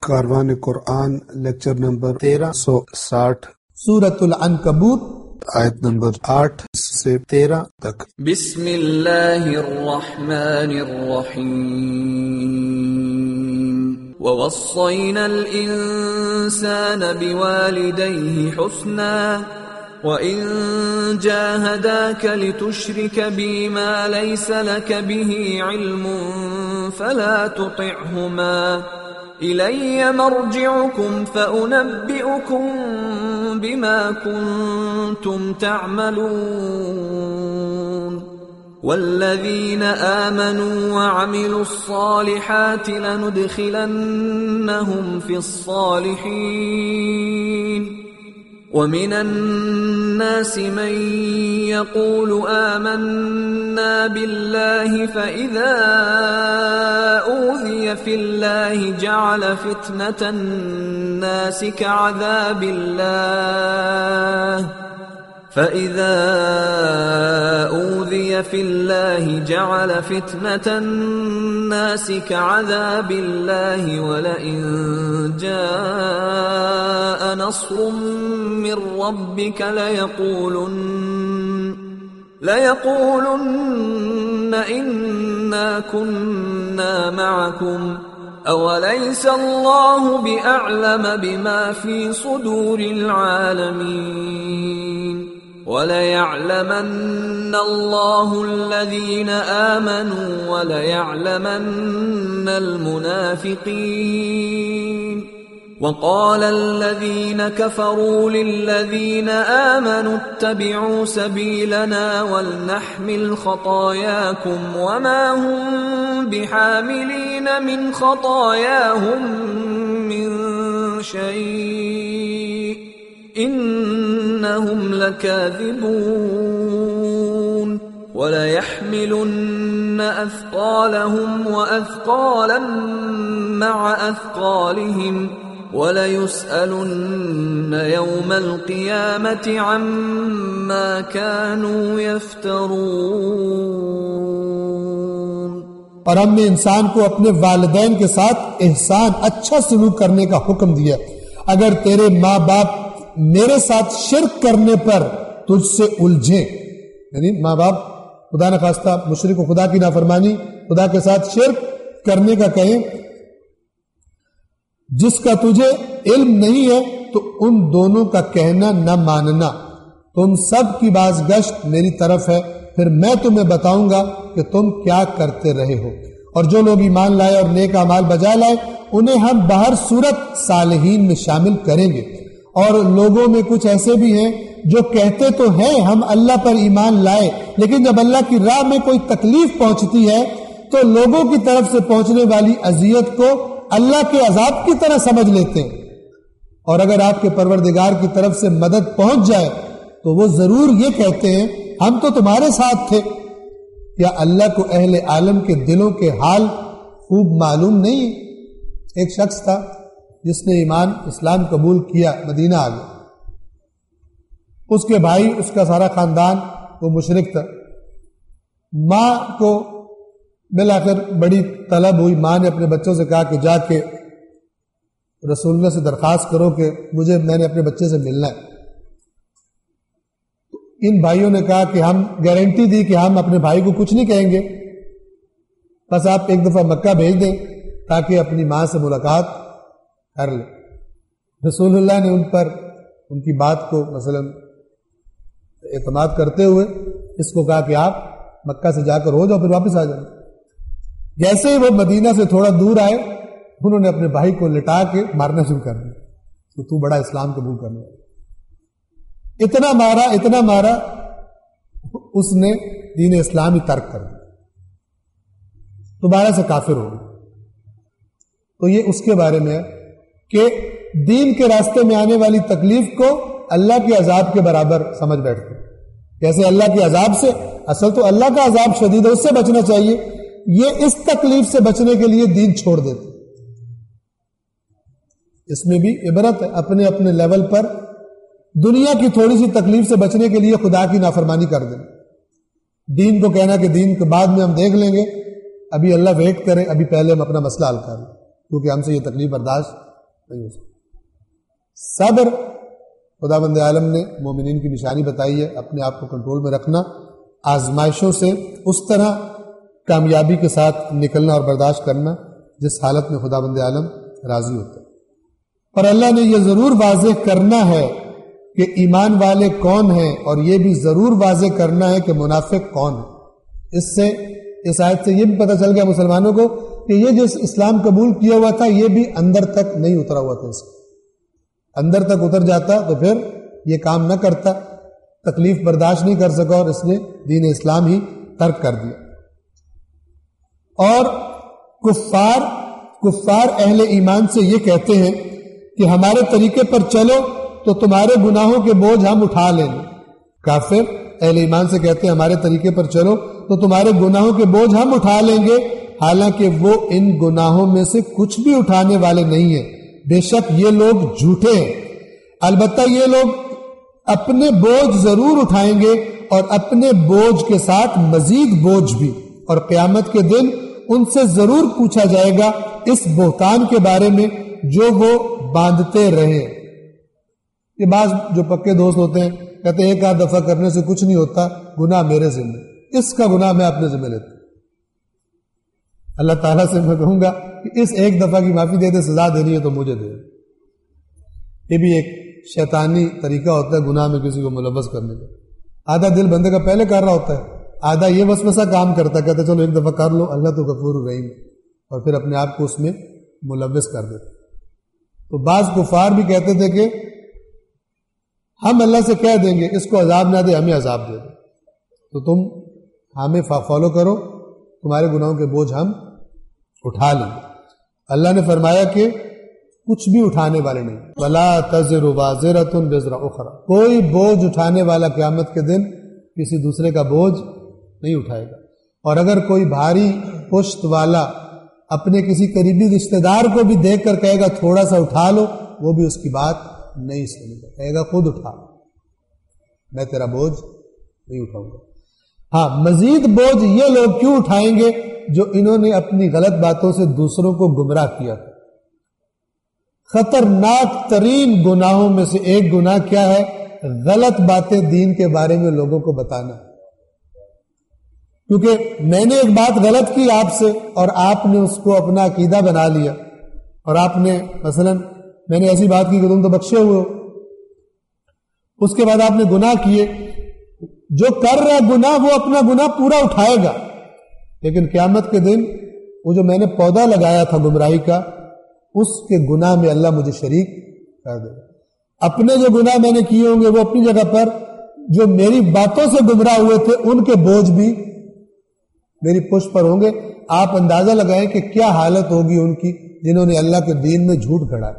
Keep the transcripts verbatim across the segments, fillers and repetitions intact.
کاروان قرآن lecture number تیرہ سو ساٹھ، سورۃ العنکبوت آیت نمبر آٹھ سے تیرہ تک۔ بسم اللہ الرحمن الرحیم ووصینا الانسان بوالدیہ حسنا وَإِن جَاهَدَاكَ لِتُشْرِكَ بِي مَا لَيْسَ لَكَ بِهِ عِلْمٌ فَلَا تُطِعْهُمَا إِلَيَّ مَرْجِعُكُمْ فَأُنَبِّئُكُم بِمَا كُنتُمْ تَعْمَلُونَ وَالَّذِينَ آمَنُوا وَعَمِلُوا الصَّالِحَاتِ لَنُدْخِلَنَّهُمْ فِي الصَّالِحِينَ وَمِنَ النَّاسِ مَن يَقُولُ آمَنَّا بِاللَّهِ فَإِذَا أُوذِيَ فِي اللَّهِ جَعَلَ فِتْنَةَ النَّاسِ كَعَذَابِ اللَّهِ فَإِذَا أُوذِيَ فِي اللَّهِ جَعَلَ فِتْنَةَ النَّاسِ كَعَذَابِ اللَّهِ وَلَئِن جَاءَ نَصْرٌ مِّن رَّبِّكَ لَيَقُولُنَّ لَيَقُولُنَّ إِنَّا كُنَّا مَعَكُمْ أَوَلَيْسَ اللَّهُ بِأَعْلَمَ بِمَا فِي صُدُورِ الْعَالَمِينَ وَلَيَعْلَمَنَّ اللَّهُ الَّذِينَ آمَنُوا وَلَيَعْلَمَنَّ الْمُنَافِقِينَ وَقَالَ الَّذِينَ كَفَرُوا لِلَّذِينَ آمَنُوا اتَّبِعُوا سَبِيلَنَا وَلْنَحْمِلْ خَطَايَاكُمْ وَمَا هُمْ بِحَامِلِينَ مِنْ خَطَايَاهُمْ مِنْ شَيْءٍ إِنَّهُمْ لَكَاذِبُونَ وَلَيَحْمِلُنَّ أَثْقَالَهُمْ وَأَثْقَالًا مَعَ أَثْقَالِهِمْ وَلَيُسْأَلُنَّ يَوْمَ الْقِيَامَةِ عَمَّا كَانُوا يَفْتَرُونَ۔ اور ہم نے انسان کو اپنے والدین کے ساتھ احسان، اچھا سلوک کرنے کا حکم دیا۔ اگر تیرے ماں باپ میرے ساتھ شرک کرنے پر تجھ سے الجھیں، یعنی ماں باپ خدا نخواستہ مشرک و خدا کی نافرمانی، خدا کے ساتھ شرک کرنے کا کہیں، جس کا تجھے علم نہیں ہے تو ان دونوں کا کہنا نہ ماننا۔ تم سب کی بازگشت میری طرف ہے، پھر میں تمہیں بتاؤں گا کہ تم کیا کرتے رہے ہو۔ اور جو لوگ ایمان لائے اور نیک اعمال بجا لائے انہیں ہم بہر صورت صالحین میں شامل کریں گے۔ اور لوگوں میں کچھ ایسے بھی ہیں جو کہتے تو ہیں ہم اللہ پر ایمان لائے، لیکن جب اللہ کی راہ میں کوئی تکلیف پہنچتی ہے تو لوگوں کی طرف سے پہنچنے والی اذیت کو اللہ کے عذاب کی طرح سمجھ لیتے ہیں۔ اور اگر آپ کے پروردگار کی طرف سے مدد پہنچ جائے تو وہ ضرور یہ کہتے ہیں ہم تو تمہارے ساتھ تھے۔ کیا اللہ کو اہل عالم کے دلوں کے حال خوب معلوم نہیں؟ ایک شخص تھا جس نے ایمان اسلام قبول کیا، مدینہ آ گیا۔ اس کے بھائی، اس کا سارا خاندان وہ مشرک تھا۔ ماں کو بالآخر بڑی طلب ہوئی، ماں نے اپنے بچوں سے کہا کہ جا کے رسول اللہ سے درخواست کرو کہ مجھے میں نے اپنے بچے سے ملنا ہے۔ ان بھائیوں نے کہا کہ ہم گارنٹی دی کہ ہم اپنے بھائی کو کچھ نہیں کہیں گے، بس آپ ایک دفعہ مکہ بھیج دیں تاکہ اپنی ماں سے ملاقات کر لیں۔ رسول اللہ نے ان پر ان کی بات کو مثلا اعتماد کرتے ہوئے اس کو کہا کہ آپ مکہ سے جا کر ہو جاؤ، پھر واپس آ جائیں۔ جیسے ہی وہ مدینہ سے تھوڑا دور آئے انہوں نے اپنے بھائی کو لٹا کے مارنا شروع کر دیا تو تو بڑا اسلام قبول کرنے والا۔ اتنا مارا اتنا مارا اس نے دین اسلام ہی ترک کر دیا، دوبارہ سے کافر ہو گیا۔ تو یہ اس کے بارے میں ہے کہ دین کے راستے میں آنے والی تکلیف کو اللہ کے عذاب کے برابر سمجھ بیٹھتے ہیں۔ جیسے اللہ کے عذاب سے، اصل تو اللہ کا عذاب شدید ہے، اس سے بچنا چاہیے، یہ اس تکلیف سے بچنے کے لیے دین چھوڑ دیتے۔ اس میں بھی عبرت ہے، اپنے اپنے لیول پر دنیا کی تھوڑی سی تکلیف سے بچنے کے لیے خدا کی نافرمانی کر دینا، دین کو کہنا کہ دین کے بعد میں ہم دیکھ لیں گے، ابھی اللہ ویٹ کرے، ابھی پہلے ہم اپنا مسئلہ حل کر لیں کیونکہ ہم سے یہ تکلیف برداشت نہیں ہو سکتا۔ صبر خدا بند عالم نے مومنین کی نشانی بتائی ہے، اپنے آپ کو کنٹرول میں رکھنا، آزمائشوں سے اس طرح کامیابی کے ساتھ نکلنا اور برداشت کرنا جس حالت میں خدا بند عالم راضی ہوتا ہے۔ اور اللہ نے یہ ضرور واضح کرنا ہے کہ ایمان والے کون ہیں، اور یہ بھی ضرور واضح کرنا ہے کہ منافق کون ہے۔ اس سے اس آیت سے یہ بھی پتہ چل گیا مسلمانوں کو کہ یہ جس اسلام قبول کیا ہوا تھا یہ بھی اندر تک نہیں اترا ہوا تھا، اس اندر تک اتر جاتا تو پھر یہ کام نہ کرتا، تکلیف برداشت نہیں کر سکا اور اس نے دین اسلام ہی ترک کر دیا۔ اور کفار کفار اہل ایمان سے یہ کہتے ہیں کہ ہمارے طریقے پر چلو تو تمہارے گناہوں کے بوجھ ہم اٹھا لیں گے۔ کافر اہل ایمان سے کہتے ہیں ہمارے طریقے پر چلو تو تمہارے گناہوں کے بوجھ ہم اٹھا لیں گے، حالانکہ وہ ان گناہوں میں سے کچھ بھی اٹھانے والے نہیں ہیں، بے شک یہ لوگ جھوٹے ہیں۔ البتہ یہ لوگ اپنے بوجھ ضرور اٹھائیں گے اور اپنے بوجھ کے ساتھ مزید بوجھ بھی، اور قیامت کے دن ان سے ضرور پوچھا جائے گا اس بہتان کے بارے میں جو وہ باندھتے رہے۔ یہ بعض جو پکے دوست ہوتے ہیں کہتے ہیں ایک آدھ دفعہ کرنے سے کچھ نہیں ہوتا، گناہ میرے ذمہ، اس کا گناہ میں اپنے ذمہ لیتا ہوں۔ اللہ تعالیٰ سے میں کہوں گا کہ اس ایک دفعہ کی معافی دے دے، سزا دینی ہے تو مجھے دے۔ یہ بھی ایک شیطانی طریقہ ہوتا ہے گناہ میں کسی کو ملوث کرنے کا۔ آدھا دل بندے کا پہلے کر رہا ہوتا ہے، آدھا یہ وسوسہ کام کرتا ہے، کہتا ہے چلو ایک دفعہ کر لو، اللہ تو غفور الرحیم، اور پھر اپنے آپ کو اس میں ملوث کر دیتا۔ تو بعض کفار بھی کہتے تھے کہ ہم اللہ سے کہہ دیں گے اس کو عذاب نہ دے، ہمیں عذاب دے دے، تو تم ہمیں فالو کرو، تمہارے گناہوں کے بوجھ ہم اٹھا لیں گے۔ اللہ نے فرمایا کہ کچھ بھی اٹھانے والے نہیں، وَلَا تَزِرُ وَازِرَةٌ وِزْرَ أُخْرَى، کوئی بوجھ اٹھانے والا قیامت کے دن کسی دوسرے کا بوجھ نہیں اٹھائے گا۔ اور اگر کوئی بھاری پشت والا اپنے کسی قریبی رشتہ دار کو بھی دیکھ کر کہے گا تھوڑا سا اٹھا لو، وہ بھی اس کی بات نہیں سنے گا، کہے گا خود اٹھا، میں تیرا بوجھ نہیں اٹھاؤں گا۔ ہاں، مزید بوجھ یہ لوگ کیوں اٹھائیں گے جو انہوں نے اپنی غلط باتوں سے دوسروں کو گمراہ کیا تھا۔ خطرناک ترین گناہوں میں سے ایک گناہ کیا ہے؟ غلط باتیں دین کے بارے میں لوگوں کو بتانا۔ کیونکہ میں نے ایک بات غلط کی آپ سے اور آپ نے اس کو اپنا عقیدہ بنا لیا، اور آپ نے مثلا میں نے ایسی بات کی کہ تم تو بخشے ہوئے ہو، اس کے بعد آپ نے گناہ کیے۔ جو کر رہا گناہ وہ اپنا گناہ پورا اٹھائے گا، لیکن قیامت کے دن وہ جو میں نے پودا لگایا تھا گمراہی کا، اس کے گناہ میں اللہ مجھے شریک کر دے گا۔ اپنے جو گناہ میں نے کیے ہوں گے وہ اپنی جگہ پر، جو میری باتوں سے گمراہ ہوئے تھے ان کے بوجھ بھی میری پشت پر ہوں گے۔ آپ اندازہ لگائیں کہ کیا حالت ہوگی ان کی جنہوں نے اللہ کے دین میں جھوٹ گھڑا،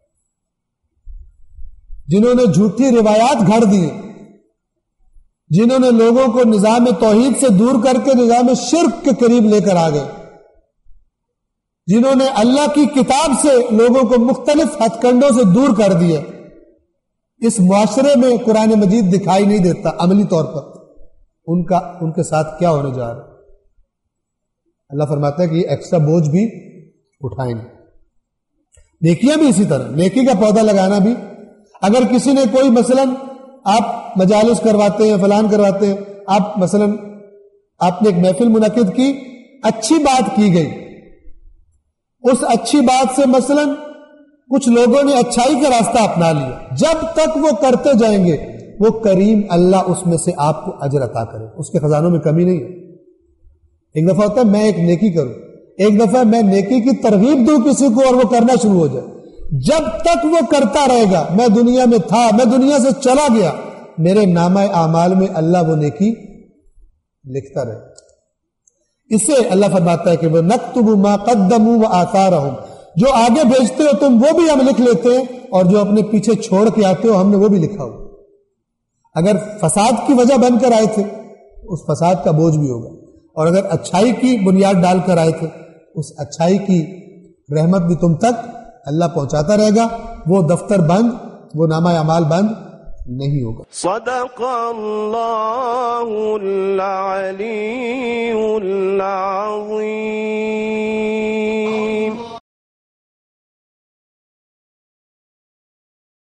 جنہوں نے جھوٹی روایات گھڑ دی، جنہوں نے لوگوں کو نظام توحید سے دور کر کے نظام شرک کے قریب لے کر آ گئے، جنہوں نے اللہ کی کتاب سے لوگوں کو مختلف ہتھ کنڈوں سے دور کر دیا۔ اس معاشرے میں قرآن مجید دکھائی نہیں دیتا عملی طور پر، ان کا ان کے ساتھ کیا ہونے جا رہا ہے۔ اللہ فرماتا ہے کہ یہ ایکسٹرا بوجھ بھی اٹھائیں گے۔ نیکیاں بھی اسی طرح، نیکی کا پودا لگانا بھی، اگر کسی نے کوئی مثلا آپ مجالس کرواتے ہیں، فلان کرواتے ہیں، آپ مثلا آپ نے ایک محفل منعقد کی، اچھی بات کی گئی، اس اچھی بات سے مثلا کچھ لوگوں نے اچھائی کا راستہ اپنا لیا، جب تک وہ کرتے جائیں گے وہ کریم اللہ اس میں سے آپ کو اجر عطا کرے، اس کے خزانوں میں کمی نہیں ہے۔ ایک دفعہ ہوتا ہے میں ایک نیکی کروں، ایک دفعہ میں نیکی کی ترغیب دوں کسی کو اور وہ کرنا شروع ہو جائے، جب تک وہ کرتا رہے گا، میں دنیا میں تھا، میں دنیا سے چلا گیا، میرے نامہ اعمال میں اللہ وہ نیکی لکھتا رہے۔ اس سے اللہ فرماتا ہے کہ وہ نکتب ما قدموا وآثارہم، جو آگے بھیجتے ہو تم وہ بھی ہم لکھ لیتے ہیں، اور جو اپنے پیچھے چھوڑ کے آتے ہو ہم نے وہ بھی لکھا ہو۔ اگر فساد کی وجہ بن کر آئے تھے اس فساد کا بوجھ بھی ہوگا، اور اگر اچھائی کی بنیاد ڈال کر آئے تھے اس اچھائی کی رحمت بھی تم تک اللہ پہنچاتا رہے گا، وہ دفتر بند، وہ نامہ اعمال بند نہیں ہوگا۔ صدق اللہ العلی العظیم۔